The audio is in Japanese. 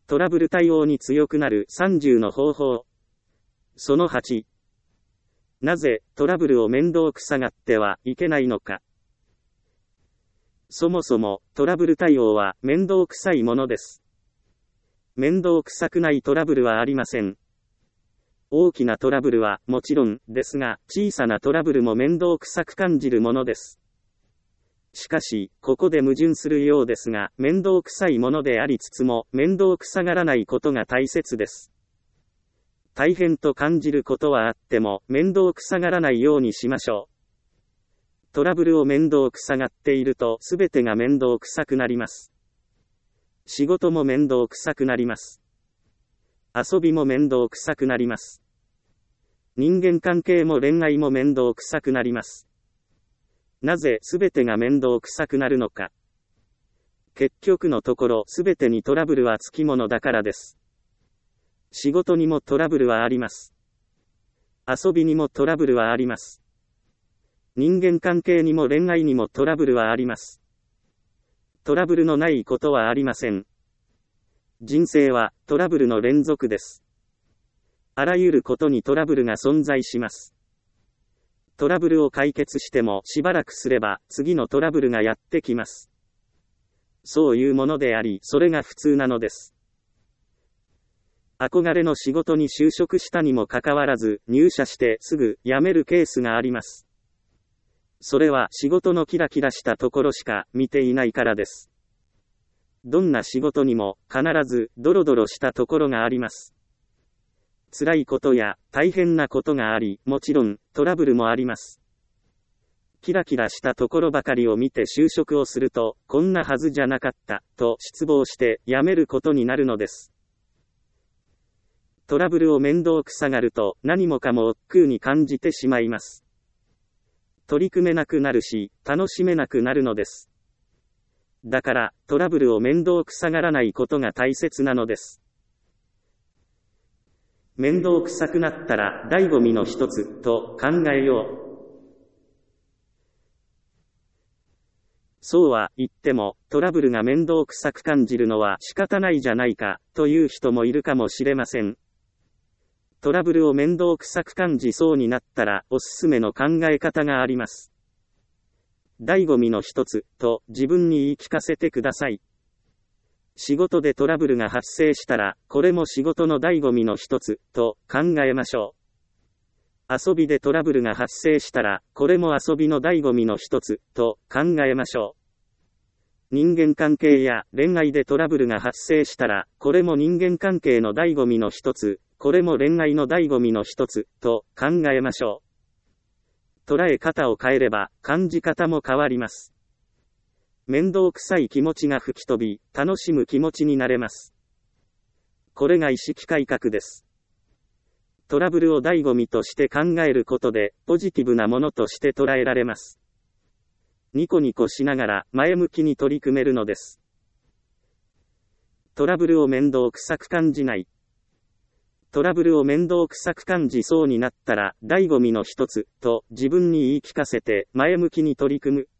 トラブル対応に強くなる30の方法。その8。なぜトラブルを面倒くさがってはいけないのか。そもそもトラブル対応は面倒くさいものです。面倒くさくないトラブルはありません。大きなトラブルはもちろんですが、小さなトラブルも面倒くさく感じるものです。しかし、ここで矛盾するようですが、面倒くさいものでありつつも、面倒くさがらないことが大切です。大変と感じることはあっても、面倒くさがらないようにしましょう。トラブルを面倒くさがっていると、すべてが面倒くさくなります。仕事も面倒くさくなります。遊びも面倒くさくなります。人間関係も恋愛も面倒くさくなります。なぜすべてが面倒くさくなるのか。結局のところすべてにトラブルはつきものだからです。仕事にもトラブルはあります。遊びにもトラブルはあります。人間関係にも恋愛にもトラブルはあります。トラブルのないことはありません。人生はトラブルの連続です。あらゆることにトラブルが存在します。トラブルを解決してもしばらくすれば次のトラブルがやってきます。そういうものであり、それが普通なのです。憧れの仕事に就職したにもかかわらず、入社してすぐ辞めるケースがあります。それは仕事のキラキラしたところしか見ていないからです。どんな仕事にも必ずドロドロしたところがあります。辛いことや大変なことがあり、もちろんトラブルもあります。キラキラしたところばかりを見て就職をすると、こんなはずじゃなかったと失望して辞めることになるのです。トラブルを面倒くさがると何もかも億劫に感じてしまいます。取り組めなくなるし、楽しめなくなるのです。だから、トラブルを面倒くさがらないことが大切なのです。面倒くさくなったら、醍醐味の一つ、と考えよう。そうは言っても、トラブルが面倒くさく感じるのは仕方ないじゃないか、という人もいるかもしれません。トラブルを面倒くさく感じそうになったら、おすすめの考え方があります。醍醐味の一つ、と自分に言い聞かせてください。仕事でトラブルが発生したら、これも仕事の醍醐味の一つ、と考えましょう。遊びでトラブルが発生したら、これも遊びの醍醐味の一つ、と考えましょう。人間関係や恋愛でトラブルが発生したら、これも人間関係の醍醐味の一つ、これも恋愛の醍醐味の一つ、と考えましょう。捉え方を変えれば、感じ方も変わります。面倒くさい気持ちが吹き飛び、楽しむ気持ちになれます。これが意識改革です。トラブルを醍醐味として考えることで、ポジティブなものとして捉えられます。ニコニコしながら、前向きに取り組めるのです。トラブルを面倒くさく感じない。トラブルを面倒くさく感じそうになったら、醍醐味の一つ、と自分に言い聞かせて、前向きに取り組む。